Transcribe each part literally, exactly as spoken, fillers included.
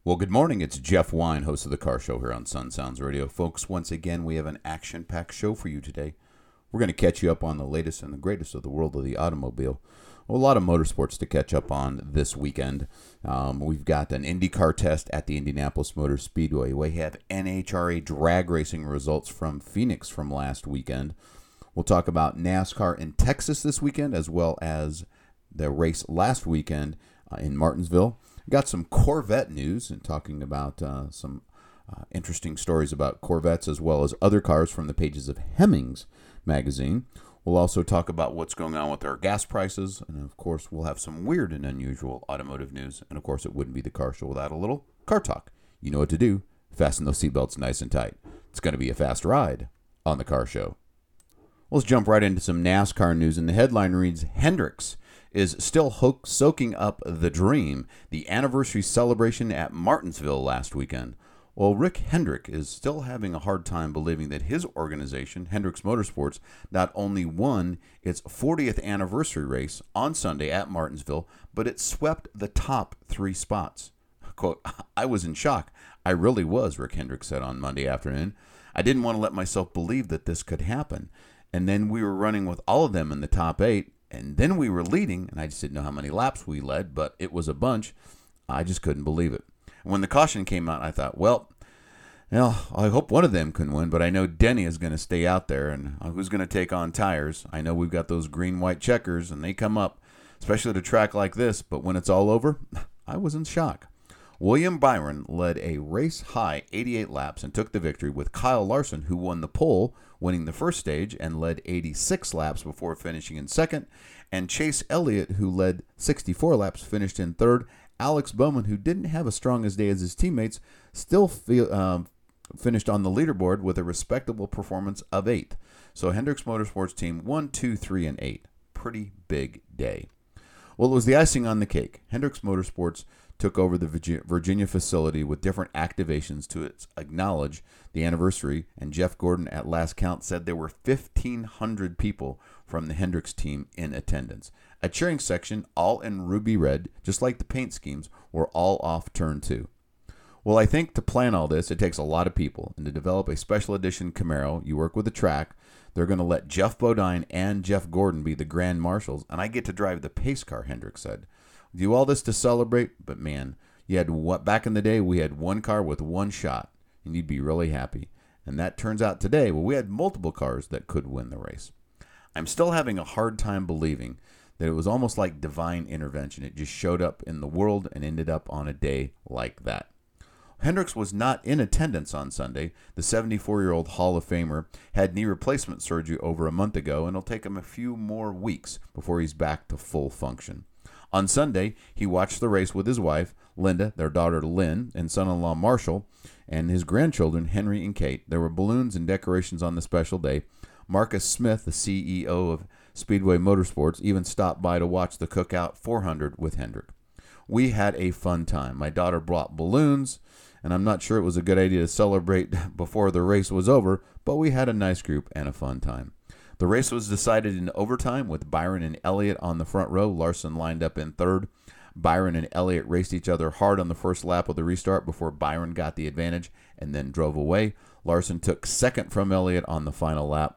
Well, good morning. It's Jeff Wine, host of the Car Show here on Sun Sounds Radio. Folks, once again, we have an action-packed show for you today. We're going to catch you up on the latest and the greatest of the world of the automobile. Well, a lot of motorsports to catch up on this weekend. Um, we've got an IndyCar test at the Indianapolis Motor Speedway. We have N H R A drag racing results from Phoenix from last weekend. We'll talk about NASCAR in Texas this weekend, as well as the race last weekend uh, in Martinsville. Got some Corvette news and talking about uh, some uh, interesting stories about Corvettes as well as other cars from the pages of Hemmings magazine. We'll also talk about what's going on with our gas prices. And, of course, we'll have some weird and unusual automotive news. And, of course, it wouldn't be the car show without a little car talk. You know what to do. Fasten those seatbelts nice and tight. It's going to be a fast ride on the car show. Let's jump right into some NASCAR news. And the headline reads, Hendricks is still ho- soaking up the dream, the anniversary celebration at Martinsville last weekend. Well, Rick Hendrick is still having a hard time believing that his organization, Hendricks Motorsports, not only won its fortieth anniversary race on Sunday at Martinsville, but it swept the top three spots. Quote, I was in shock. I really was, Rick Hendrick said on Monday afternoon. I didn't want to let myself believe that this could happen. And then we were running with all of them in the top eight. And then we were leading, and I just didn't know how many laps we led, but it was a bunch. I just couldn't believe it. And when the caution came out, I thought, well, you know, I hope one of them can win, but I know Denny is going to stay out there, and who's going to take on tires? I know we've got those green-white checkers, and they come up, especially at a track like this, but when it's all over, I was in shock. William Byron led a race-high eighty-eight laps and took the victory, with Kyle Larson, who won the pole, winning the first stage and led eighty-six laps before finishing in second, and Chase Elliott, who led sixty-four laps, finished in third. Alex Bowman, who didn't have as strong a day as his teammates, still feel, um, finished on the leaderboard with a respectable performance of eighth. So Hendricks Motorsports team one, two, three, and eight. Pretty big day. Well, it was the icing on the cake. Hendricks Motorsports took over the Virginia facility with different activations to acknowledge the anniversary, and Jeff Gordon at last count said there were fifteen hundred people from the Hendricks team in attendance. A cheering section, all in ruby red, just like the paint schemes, were all off turn two. Well, I think to plan all this, it takes a lot of people, and to develop a special edition Camaro, you work with the track. They're going to let Jeff Bodine and Jeff Gordon be the grand marshals, and I get to drive the pace car, Hendricks said. Do all this to celebrate, but man, you had what back in the day, we had one car with one shot, and you'd be really happy. And that turns out today, well, we had multiple cars that could win the race. I'm still having a hard time believing that it was almost like divine intervention. It just showed up in the world and ended up on a day like that. Hendricks was not in attendance on Sunday. The seventy-four-year-old Hall of Famer had knee replacement surgery over a month ago, and it'll take him a few more weeks before he's back to full function. On Sunday, he watched the race with his wife, Linda, their daughter Lynn, and son-in-law Marshall, and his grandchildren, Henry and Kate. There were balloons and decorations on the special day. Marcus Smith, the C E O of Speedway Motorsports, even stopped by to watch the Cookout four hundred with Hendrick. We had a fun time. My daughter brought balloons, and I'm not sure it was a good idea to celebrate before the race was over, but we had a nice group and a fun time. The race was decided in overtime with Byron and Elliott on the front row. Larson lined up in third. Byron and Elliott raced each other hard on the first lap of the restart before Byron got the advantage and then drove away. Larson took second from Elliott on the final lap.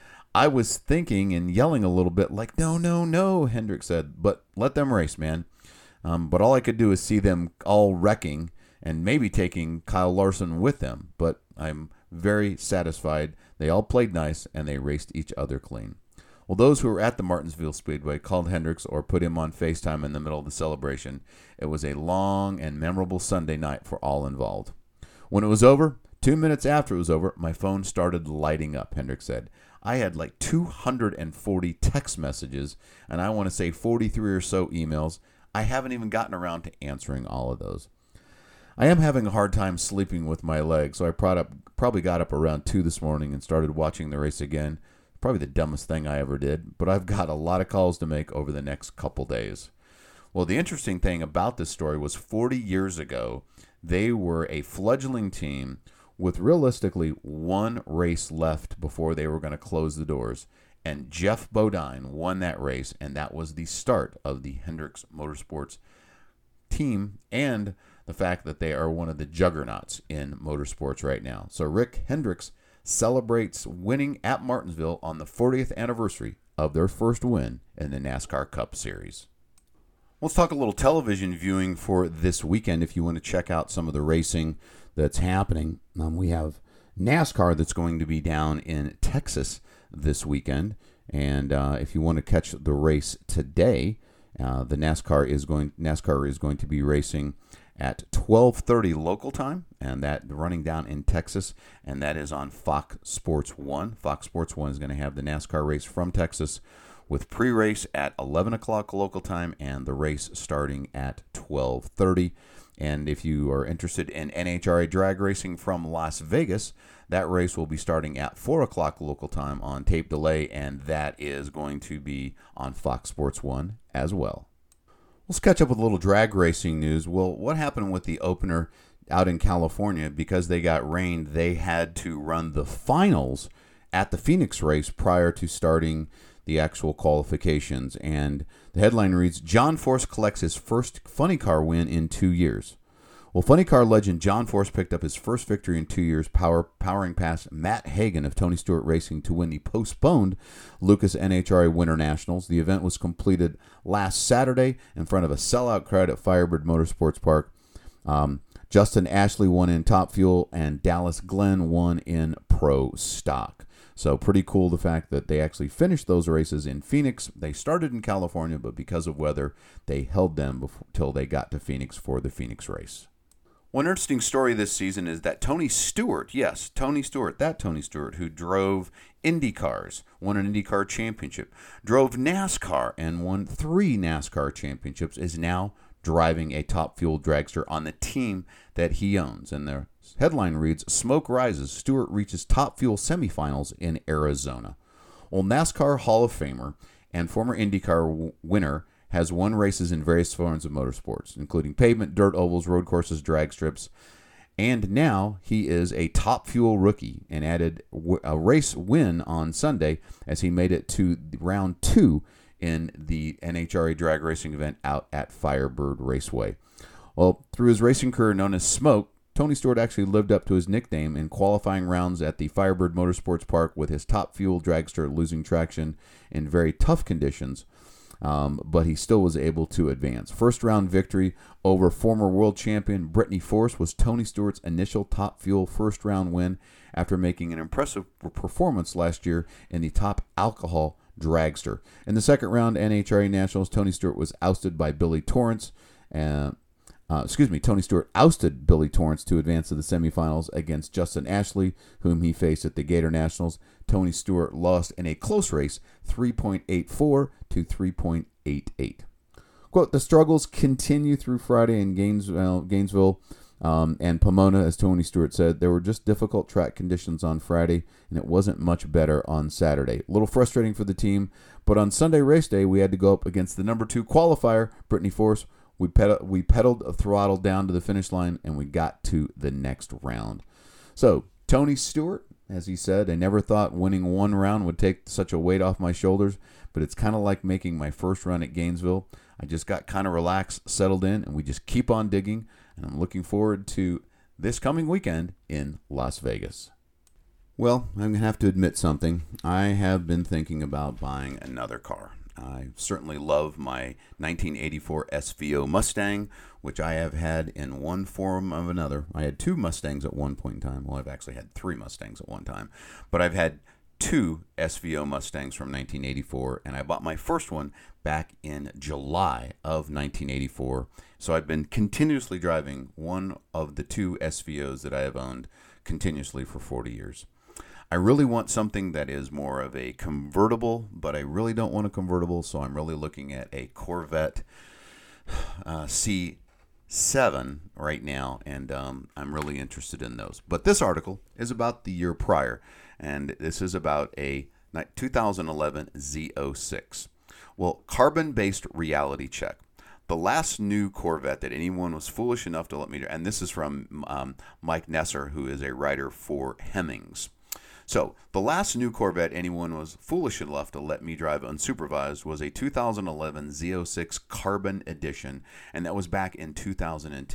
I was thinking and yelling a little bit like, no, no, no, Hendrick said, but let them race, man. Um, but all I could do is see them all wrecking and maybe taking Kyle Larson with them. But I'm very satisfied. They all played nice, and they raced each other clean. Well, those who were at the Martinsville Speedway called Hendricks or put him on FaceTime in the middle of the celebration. It was a long and memorable Sunday night for all involved. When it was over, two minutes after it was over, my phone started lighting up, Hendricks said. I had like two hundred forty text messages, and I want to say forty-three or so emails. I haven't even gotten around to answering all of those. I am having a hard time sleeping with my legs, so I probably got up around two this morning and started watching the race again. Probably the dumbest thing I ever did, but I've got a lot of calls to make over the next couple days. Well, the interesting thing about this story was forty years ago, they were a fledgling team with realistically one race left before they were going to close the doors. And Jeff Bodine won that race, and that was the start of the Hendricks Motorsports team and the fact that they are one of the juggernauts in motorsports right now. So Rick Hendricks celebrates winning at Martinsville on the fortieth anniversary of their first win in the NASCAR Cup Series. Let's talk a little television viewing for this weekend. If you want to check out some of the racing that's happening, um, we have NASCAR that's going to be down in Texas this weekend. And uh, if you want to catch the race today, uh, the NASCAR is going NASCAR is going to be racing at twelve thirty local time, and that running down in Texas, and that is on Fox Sports one. Fox Sports one is going to have the NASCAR race from Texas with pre-race at eleven o'clock local time and the race starting at twelve thirty. And if you are interested in N H R A drag racing from Las Vegas, that race will be starting at four o'clock local time on tape delay, and that is going to be on Fox Sports one as well. Let's catch up with a little drag racing news. Well, what happened with the opener out in California? Because they got rained, they had to run the finals at the Phoenix race prior to starting the actual qualifications. And the headline reads, John Force collects his first funny car win in two years. Well, funny car legend John Force picked up his first victory in two years, power, powering past Matt Hagan of Tony Stewart Racing to win the postponed Lucas N H R A Winter Nationals. The event was completed last Saturday in front of a sellout crowd at Firebird Motorsports Park. Um, Justin Ashley won in Top Fuel, and Dallas Glenn won in Pro Stock. So pretty cool the fact that they actually finished those races in Phoenix. They started in California, but because of weather, they held them until they got to Phoenix for the Phoenix race. One interesting story this season is that Tony Stewart, yes, Tony Stewart, that Tony Stewart, who drove Indy cars, won an IndyCar championship, drove NASCAR and won three NASCAR championships, is now driving a Top Fuel dragster on the team that he owns. And the headline reads, Smoke Rises, Stewart reaches Top Fuel semifinals in Arizona. Well, NASCAR Hall of Famer and former IndyCar w- winner has won races in various forms of motorsports, including pavement, dirt ovals, road courses, drag strips, and now he is a Top Fuel rookie and added a race win on Sunday as he made it to round two in the N H R A drag racing event out at Firebird Raceway. Well, through his racing career known as Smoke, Tony Stewart actually lived up to his nickname in qualifying rounds at the Firebird Motorsports Park with his Top Fuel dragster losing traction in very tough conditions. Um, but he still was able to advance. First round victory over former world champion Brittany Force was Tony Stewart's initial Top Fuel first round win after making an impressive performance last year in the Top Alcohol dragster. In the second round N H R A Nationals, Tony Stewart was ousted by Billy Torrance. Uh, uh, excuse me, Tony Stewart ousted Billy Torrance to advance to the semifinals against Justin Ashley, whom he faced at the Gator Nationals. Tony Stewart lost in a close race, three point eight four to three point eight eight. Quote, the struggles continue through Friday in Gainesville, Gainesville um, and Pomona, as Tony Stewart said. There were just difficult track conditions on Friday, and it wasn't much better on Saturday. A little frustrating for the team, but on Sunday race day, we had to go up against the number two qualifier, Brittany Force. We, ped- we pedaled a throttle down to the finish line, and we got to the next round. So, Tony Stewart, as he said, I never thought winning one round would take such a weight off my shoulders, but it's kind of like making my first run at Gainesville. I just got kind of relaxed, settled in, and we just keep on digging, and I'm looking forward to this coming weekend in Las Vegas. Well, I'm going to have to admit something. I have been thinking about buying another car. I certainly love my nineteen eighty-four S V O Mustang, which I have had in one form or another. I had two Mustangs at one point in time. Well, I've actually had three Mustangs at one time. But I've had two S V O Mustangs from nineteen eighty-four, and I bought my first one back in July of nineteen eighty-four. So I've been continuously driving one of the two S V Os that I have owned continuously for forty years. I really want something that is more of a convertible, but I really don't want a convertible, so I'm really looking at a Corvette uh, C seven right now, and um, I'm really interested in those. But this article is about the year prior, and this is about a two thousand eleven Z oh six. Well, carbon-based reality check. The last new Corvette that anyone was foolish enough to let me, and this is from um, Mike Nesser, who is a writer for Hemmings. So, the last new Corvette anyone was foolish enough to let me drive unsupervised was a two thousand eleven Z oh six Carbon Edition, and that was back in two thousand ten.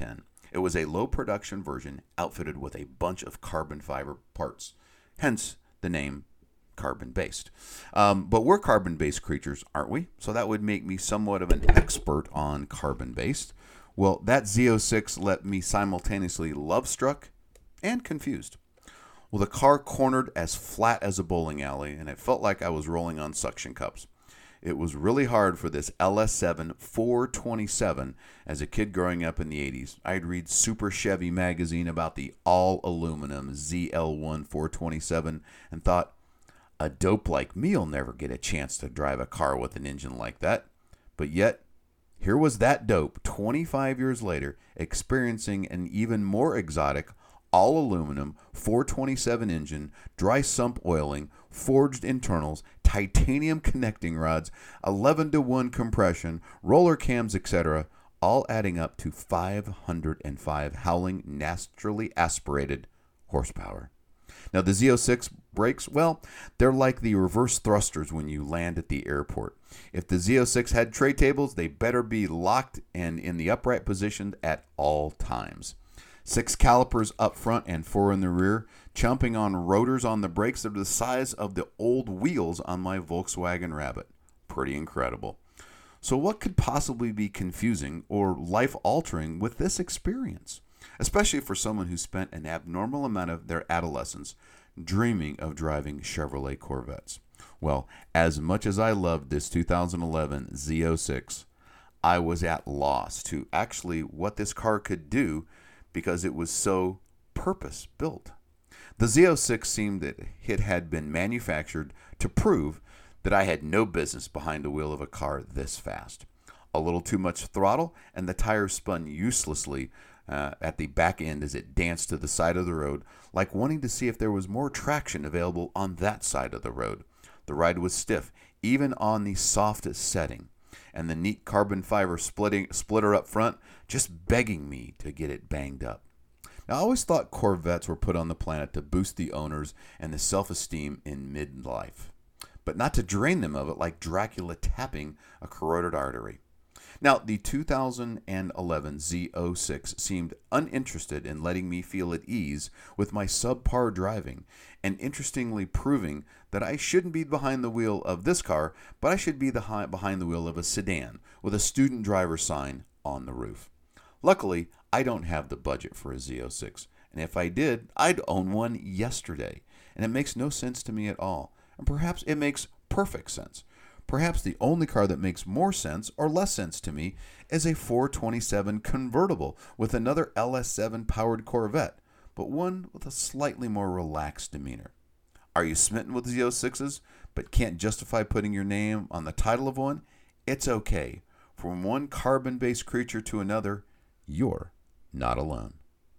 It was a low production version outfitted with a bunch of carbon fiber parts, hence the name carbon-based. Um, but we're carbon-based creatures, aren't we? So that would make me somewhat of an expert on carbon-based. Well, that Z oh six left me simultaneously love-struck and confused. Well, the car cornered as flat as a bowling alley, and it felt like I was rolling on suction cups. It was really hard for this L S seven four twenty-seven as a kid growing up in the eighties. I'd read Super Chevy magazine about the all-aluminum Z L one four twenty-seven and thought, a dope like me'll never get a chance to drive a car with an engine like that. But yet, here was that dope twenty-five years later experiencing an even more exotic all-aluminum four twenty-seven engine, dry sump oiling, forged internals, titanium connecting rods, eleven to one compression, roller cams, et cetera, all adding up to five hundred five howling, naturally aspirated horsepower. Now, the Z oh six brakes, well, they're like the reverse thrusters when you land at the airport. If the Z oh six had tray tables, they better be locked and in the upright position at all times. Six calipers up front and four in the rear, chomping on rotors on the brakes that are the size of the old wheels on my Volkswagen Rabbit. Pretty incredible. So what could possibly be confusing or life-altering with this experience? Especially for someone who spent an abnormal amount of their adolescence dreaming of driving Chevrolet Corvettes. Well, as much as I loved this two thousand eleven Z oh six, I was at loss to actually what this car could do because it was so purpose-built. The Z oh six seemed that it had been manufactured to prove that I had no business behind the wheel of a car this fast. A little too much throttle, and the tires spun uselessly uh, at the back end as it danced to the side of the road, like wanting to see if there was more traction available on that side of the road. The ride was stiff, even on the softest setting, and the neat carbon fiber splitting, splitter up front just begging me to get it banged up. Now, I always thought Corvettes were put on the planet to boost the owners and the self-esteem in midlife, but not to drain them of it like Dracula tapping a carotid artery. Now, the two thousand eleven Z oh six seemed uninterested in letting me feel at ease with my subpar driving, and interestingly proving that I shouldn't be behind the wheel of this car, but I should be the high, behind the wheel of a sedan with a student driver sign on the roof. Luckily, I don't have the budget for a Z oh six, and if I did, I'd own one yesterday, and it makes no sense to me at all, and perhaps it makes perfect sense. Perhaps the only car that makes more sense or less sense to me is a four twenty-seven convertible with another L S seven powered Corvette, but one with a slightly more relaxed demeanor. Are you smitten with Z oh sixes but can't justify putting your name on the title of one? It's okay. From one carbon-based creature to another, you're not alone.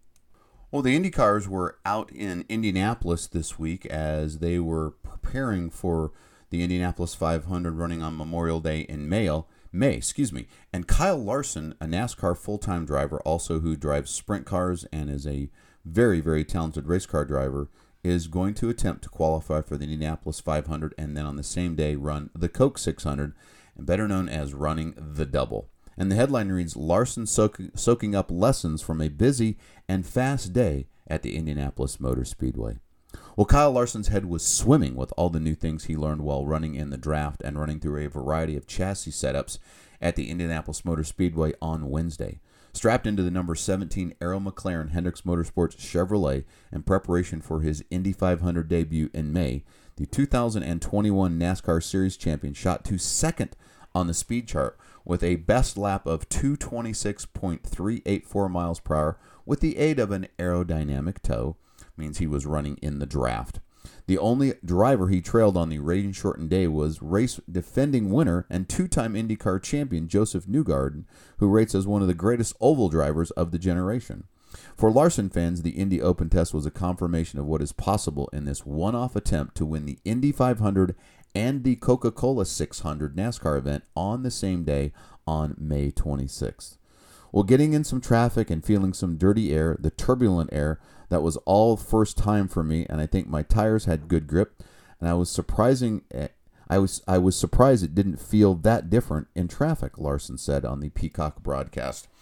Well, the Indy cars were out in Indianapolis this week as they were preparing for the Indianapolis five hundred running on Memorial Day in May, May, excuse me. And Kyle Larson, a NASCAR full-time driver, also who drives sprint cars and is a very, very talented race car driver, is going to attempt to qualify for the Indianapolis five hundred and then on the same day run the Coke six hundred, and better known as running the double. And the headline reads, Larson soak, soaking up lessons from a busy and fast day at the Indianapolis Motor Speedway. Well, Kyle Larson's head was swimming with all the new things he learned while running in the draft and running through a variety of chassis setups at the Indianapolis Motor Speedway on Wednesday. Strapped into the number seventeen Arrow McLaren Hendricks Motorsports Chevrolet in preparation for his Indy five hundred debut in May, the two thousand twenty-one NASCAR Series champion shot to second on the speed chart with a best lap of two twenty-six point three eight four miles per hour with the aid of an aerodynamic toe. Means he was running in the draft. The only driver he trailed on the rain-shortened day was race defending winner and two-time IndyCar champion Joseph Newgarden, who rates as one of the greatest oval drivers of the generation. For Larson fans, the Indy Open Test was a confirmation of what is possible in this one-off attempt to win the Indy five hundred and the Coca-Cola six hundred NASCAR event on the same day on May twenty-sixth. Well, getting in some traffic and feeling some dirty air, the turbulent air, that was all first time for me, and I think my tires had good grip, and I was surprising. I was I was surprised it didn't feel that different in traffic, Larson said on the Peacock broadcast.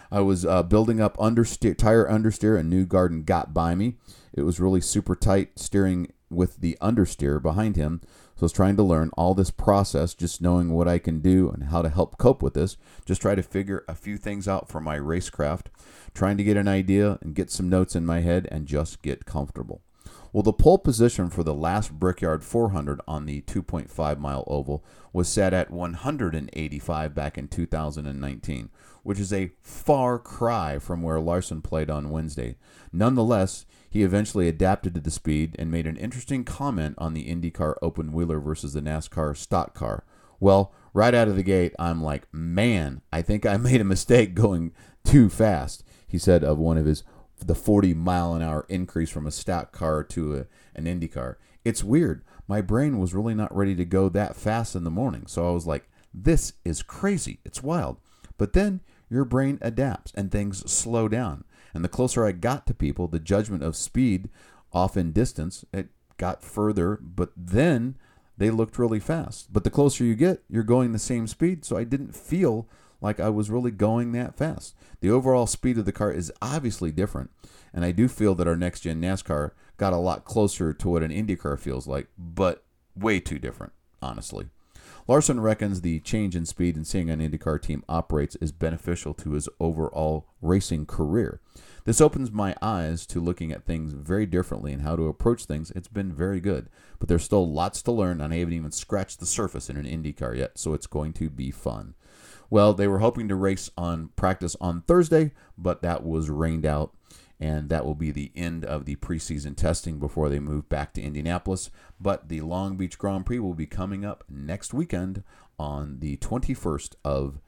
I was uh, building up understeer, tire understeer, and Newgarden got by me. It was really super tight steering with the understeer behind him. So I was trying to learn all this process, just knowing what I can do and how to help cope with this. Just try to figure a few things out for my racecraft, trying to get an idea and get some notes in my head and just get comfortable. Well, the pole position for the last Brickyard four hundred on the two point five mile oval was set at one hundred eighty-five back in two thousand nineteen, which is a far cry from where Larson played on Wednesday. Nonetheless, he eventually adapted to the speed and made an interesting comment on the IndyCar open wheeler versus the NASCAR stock car. Well, right out of the gate, I'm like, man, I think I made a mistake going too fast, he said of one of his the forty mile an hour increase from a stock car to a, an Indy car. It's weird. My brain was really not ready to go that fast in the morning. So I was like, this is crazy. It's wild. But then your brain adapts and things slow down. And the closer I got to people, the judgment of speed off in distance, it got further, but then they looked really fast. But the closer you get, you're going the same speed. So I didn't feel like I was really going that fast. The overall speed of the car is obviously different, and I do feel that our next-gen NASCAR got a lot closer to what an IndyCar feels like, but way too different, honestly. Larson reckons the change in speed and seeing an IndyCar team operates is beneficial to his overall racing career. This opens my eyes to looking at things very differently and how to approach things. It's been very good, but there's still lots to learn, and I haven't even scratched the surface in an IndyCar yet, so it's going to be fun. Well, they were hoping to race on practice on Thursday, but that was rained out, and that will be the end of the preseason testing before they move back to Indianapolis. But the Long Beach Grand Prix will be coming up next weekend on the twenty-first of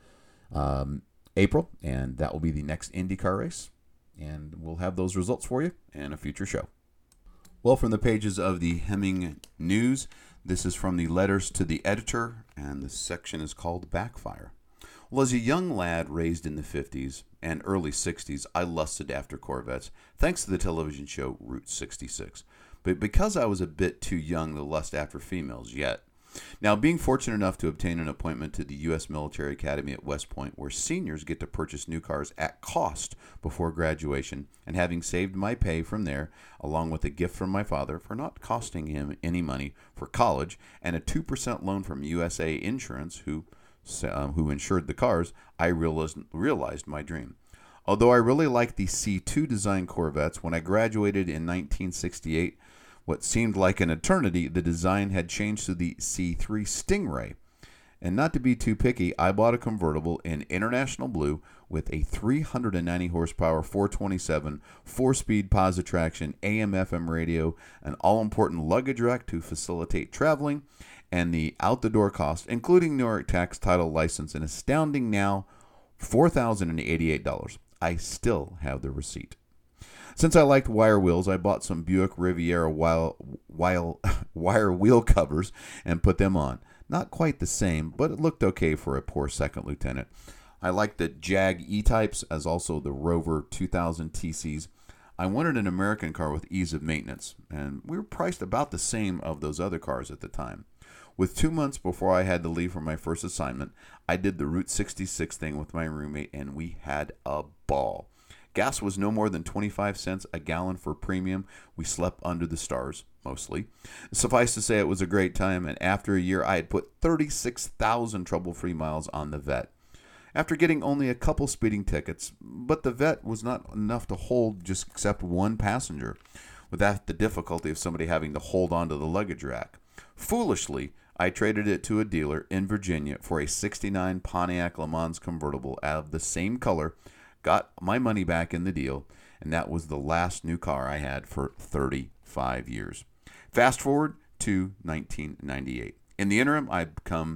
um, April, and that will be the next IndyCar race, and we'll have those results for you in a future show. Well, from the pages of the Hemming News, this is from the letters to the editor, and the section is called Backfire. Well, as a young lad raised in the fifties and early sixties, I lusted after Corvettes, thanks to the television show Route sixty-six. But because I was a bit too young to lust after females yet. Now, being fortunate enough to obtain an appointment to the U S Military Academy at West Point, where seniors get to purchase new cars at cost before graduation, and having saved my pay from there, along with a gift from my father for not costing him any money for college, and a two percent loan from U S A Insurance, who Um, who insured the cars, I realized, realized my dream. Although I really liked the C two design Corvettes, when I graduated in nineteen sixty-eight, what seemed like an eternity, the design had changed to the C three Stingray. And not to be too picky, I bought a convertible in International Blue with a three hundred ninety horsepower four twenty-seven, four-speed positive traction, A M F M radio, an all-important luggage rack to facilitate traveling, and the out-the-door cost, including New York tax, title, license, an astounding now four thousand eighty-eight dollars. I still have the receipt. Since I liked wire wheels, I bought some Buick Riviera wire, wire, wire wheel covers and put them on. Not quite the same, but it looked okay for a poor second lieutenant. I liked the Jag E-Types, as also the Rover two thousand T Cs. I wanted an American car with ease of maintenance, and we were priced about the same of those other cars at the time. With two months before I had to leave for my first assignment, I did the Route sixty-six thing with my roommate, and we had a ball. Gas was no more than twenty-five cents a gallon for premium. We slept under the stars, mostly. Suffice to say, it was a great time, and after a year, I had put thirty-six thousand trouble-free miles on the Vet. After getting only a couple speeding tickets, but the Vet was not enough to hold just except one passenger, without the difficulty of somebody having to hold onto the luggage rack. Foolishly, I traded it to a dealer in Virginia for a sixty-nine Pontiac Le Mans convertible out of the same color, got my money back in the deal, and that was the last new car I had for thirty-five years. Fast forward to nineteen ninety-eight. In the interim, I've become,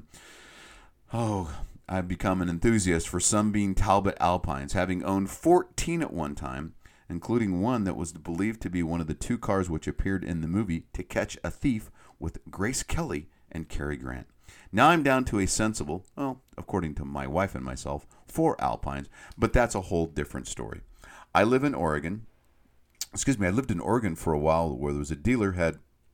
oh, I've become an enthusiast for Sunbeam Talbot Alpines, having owned fourteen at one time, including one that was believed to be one of the two cars which appeared in the movie To Catch a Thief with Grace Kelly and Cary Grant. Now I'm down to a sensible, well, according to my wife and myself, four Alpines, but that's a whole different story. I live in Oregon. Excuse me, I lived in Oregon for a while where there was a dealer had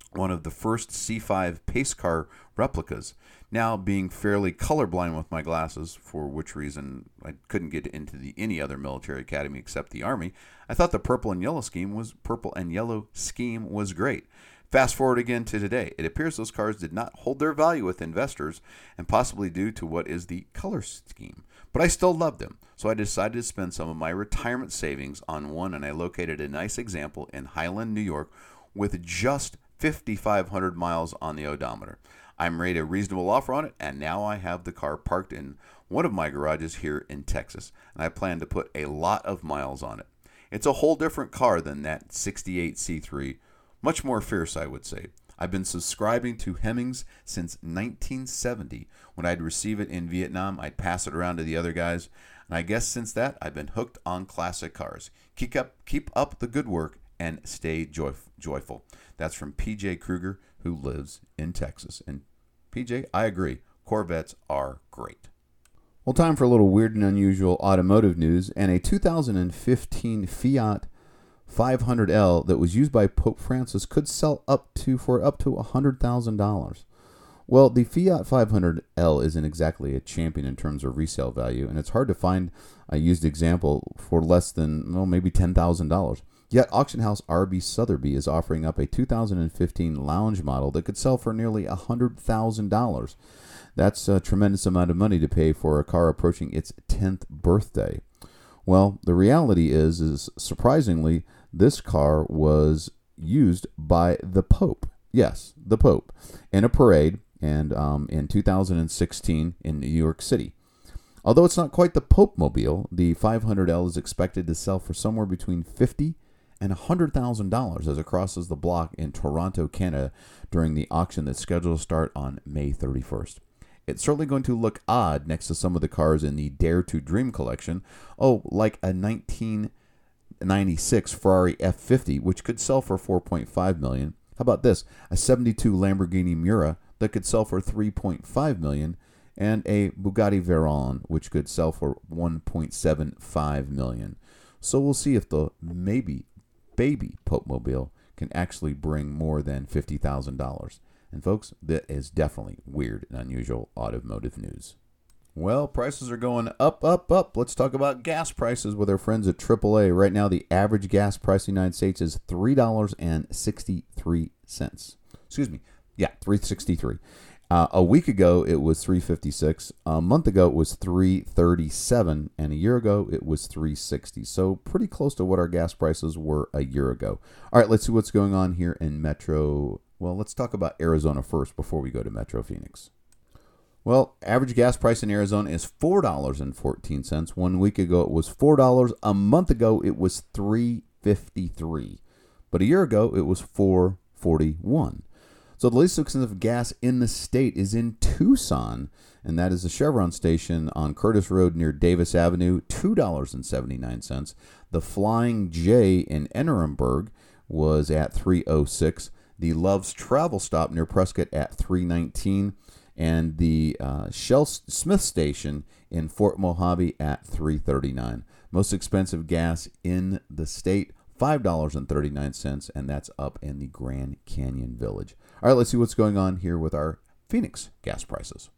one of the first C five pace car replicas. Now, being fairly colorblind with my glasses, for which reason I couldn't get into the any other military academy except the Army, I thought the purple and yellow scheme was purple and yellow scheme was great. Fast forward again to today. It appears those cars did not hold their value with investors, and possibly due to what is the color scheme. But I still loved them, so I decided to spend some of my retirement savings on one, and I located a nice example in Highland, New York, with just fifty-five hundred miles on the odometer. I'm made a reasonable offer on it, and now I have the car parked in one of my garages here in Texas, and I plan to put a lot of miles on it. It's a whole different car than that sixty-eight C three, much more fierce, I would say. I've been subscribing to Hemmings since nineteen seventy. When I'd receive it in Vietnam, I'd pass it around to the other guys, and I guess since that, I've been hooked on classic cars. Keep up, keep up the good work, and stay joy, joyful. That's from P J Kruger, who lives in Texas. And P J, I agree. Corvettes are great. Well, time for a little weird and unusual automotive news. And a two thousand fifteen Fiat five hundred L that was used by Pope Francis could sell up to for up to one hundred thousand dollars. Well, the Fiat five hundred L isn't exactly a champion in terms of resale value, and it's hard to find a used example for less than, well, maybe ten thousand dollars. Yet auction house R B Sotheby is offering up a two thousand fifteen lounge model that could sell for nearly one hundred thousand dollars. That's a tremendous amount of money to pay for a car approaching its tenth birthday. Well, the reality is, is surprisingly, this car was used by the Pope. Yes, the Pope, in a parade and um, in two thousand sixteen in New York City. Although it's not quite the Pope mobile, the five hundred L is expected to sell for somewhere between fifty thousand dollars and one hundred thousand dollars as it crosses the block in Toronto, Canada, during the auction that's scheduled to start on May thirty-first. It's certainly going to look odd next to some of the cars in the Dare to Dream collection. Oh, like a nineteen ninety-six Ferrari F fifty, which could sell for four point five million dollars. How about this? A seventy-two Lamborghini Miura that could sell for three point five million dollars, and a Bugatti Veyron, which could sell for one point seven five million dollars. So we'll see if the maybe baby Pope Mobile can actually bring more than fifty thousand dollars. And folks, that is definitely weird and unusual automotive news. Well, prices are going up, up, up. Let's talk about gas prices with our friends at triple A. Right now, the average gas price in the United States is three dollars and sixty-three cents. Excuse me. Yeah, three dollars and sixty-three cents. Uh, a week ago, it was three dollars and fifty-six cents. A month ago, it was three dollars and thirty-seven cents. And a year ago, it was three dollars and sixty cents. So pretty close to what our gas prices were a year ago. All right, let's see what's going on here in Metro. Well, let's talk about Arizona first before we go to Metro Phoenix. Well, average gas price in Arizona is four dollars and fourteen cents. One week ago, it was four dollars. A month ago, it was three dollars and fifty-three cents. But a year ago, it was four dollars and forty-one cents. So the least expensive gas in the state is in Tucson, and that is the Chevron station on Curtis Road near Davis Avenue, two dollars and seventy-nine cents. The Flying J in Ehrenberg was at three dollars and six cents. The Love's Travel Stop near Prescott at three dollars and nineteen cents. And the uh, Shell Smith station in Fort Mojave at three dollars and thirty-nine cents. Most expensive gas in the state, five dollars and thirty-nine cents, and that's up in the Grand Canyon Village. All right, let's see what's going on here with our Phoenix gas prices.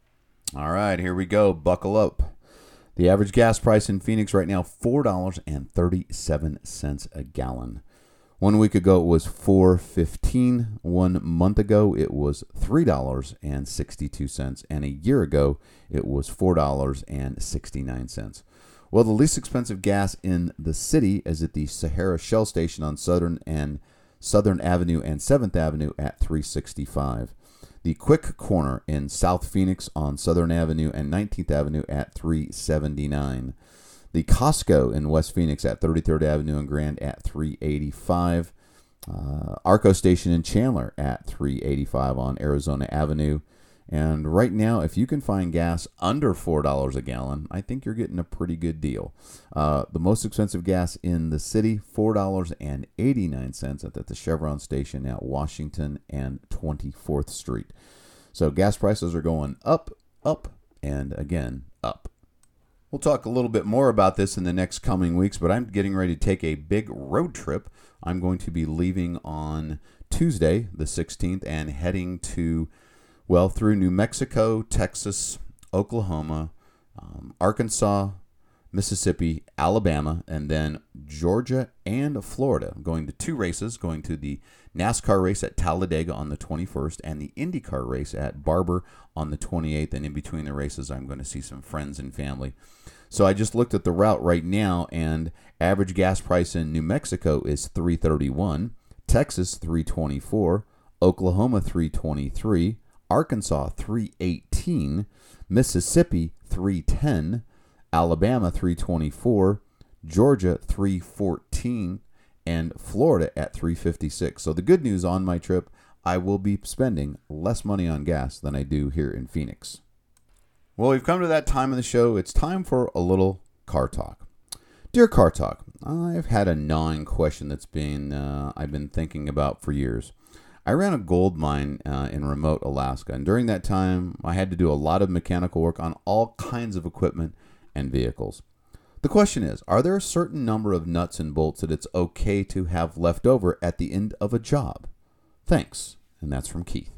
All right, here we go. Buckle up. The average gas price in Phoenix right now, four dollars and thirty-seven cents a gallon. One week ago, it was four dollars and fifteen cents. One month ago, it was three dollars and sixty-two cents. And a year ago, it was four dollars and sixty-nine cents. Well, the least expensive gas in the city is at the Sahara Shell Station on Southern and Southern Avenue and seventh Avenue at three dollars and sixty-five cents. The Quick Corner in South Phoenix on Southern Avenue and nineteenth Avenue at three dollars and seventy-nine cents. The Costco in West Phoenix at thirty-third Avenue and Grand at three dollars and eighty-five cents. Uh, Arco Station in Chandler at three dollars and eighty-five cents on Arizona Avenue. And right now, if you can find gas under four dollars a gallon, I think you're getting a pretty good deal. Uh, the most expensive gas in the city, four dollars and eighty-nine cents at the Chevron station at Washington and twenty-fourth Street. So gas prices are going up, up, and again, up. We'll talk a little bit more about this in the next coming weeks, but I'm getting ready to take a big road trip. I'm going to be leaving on Tuesday, the sixteenth, and heading to, well, through New Mexico, Texas, Oklahoma, um, Arkansas, Mississippi, Alabama, and then Georgia and Florida. I'm going to two races, going to the NASCAR race at Talladega on the twenty-first and the IndyCar race at Barber on the twenty-eighth. And in between the races, I'm going to see some friends and family. So I just looked at the route right now, and average gas price in New Mexico is three thirty-one, Texas three twenty-four, Oklahoma three twenty-three, Arkansas three eighteen, Mississippi three ten, Alabama three twenty-four, Georgia three fourteen, and Florida at three fifty-six. So the good news on my trip, I will be spending less money on gas than I do here in Phoenix. Well, we've come to that time of the show. It's time for a little car talk. Dear Car Talk, I've had a gnawing question that's been uh, I've been thinking about for years. I ran a gold mine uh, in remote Alaska, and during that time, I had to do a lot of mechanical work on all kinds of equipment and vehicles. The question is, are there a certain number of nuts and bolts that it's okay to have left over at the end of a job? Thanks. And that's from Keith.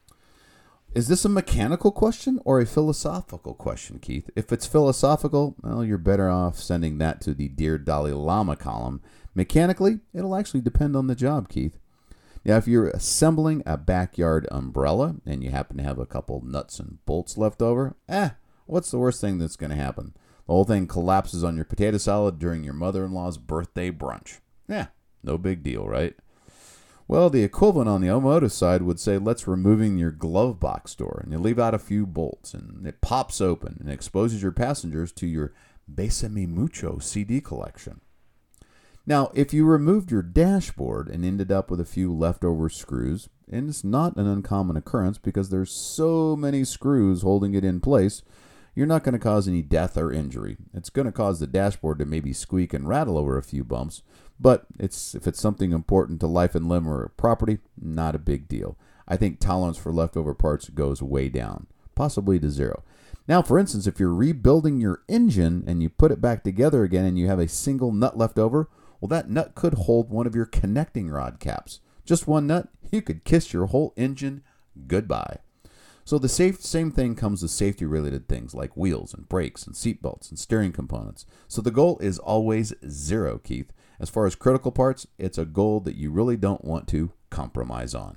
Is this a mechanical question or a philosophical question, Keith? If it's philosophical, well, you're better off sending that to the Dear Dalai Lama column. Mechanically, it'll actually depend on the job, Keith. Now, if you're assembling a backyard umbrella and you happen to have a couple nuts and bolts left over, eh, what's the worst thing that's going to happen? The whole thing collapses on your potato salad during your mother-in-law's birthday brunch. Yeah, no big deal, right? Well, the equivalent on the automotive side would say, let's removing your glove box door, and you leave out a few bolts, and it pops open and exposes your passengers to your Bésame Mucho C D collection. Now, if you removed your dashboard and ended up with a few leftover screws, and it's not an uncommon occurrence because there's so many screws holding it in place, you're not going to cause any death or injury. It's going to cause the dashboard to maybe squeak and rattle over a few bumps, but it's if it's something important to life and limb or property, not a big deal. I think tolerance for leftover parts goes way down, possibly to zero. Now, for instance, if you're rebuilding your engine and you put it back together again and you have a single nut left over, well, that nut could hold one of your connecting rod caps. Just one nut, you could kiss your whole engine goodbye. So the safe, same thing comes with safety-related things like wheels and brakes and seat belts and steering components. So the goal is always zero, Keith. As far as critical parts, it's a goal that you really don't want to compromise on.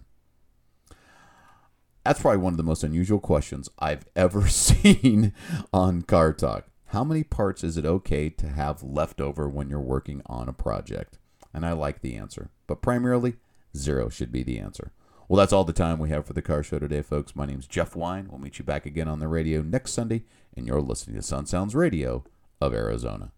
That's probably one of the most unusual questions I've ever seen on Car Talk. How many parts is it okay to have left over when you're working on a project? And I like the answer, but primarily, zero should be the answer. Well, that's all the time we have for the Car Show today, folks. My name's Jeff Wine. We'll meet you back again on the radio next Sunday, and you're listening to Sun Sounds Radio of Arizona.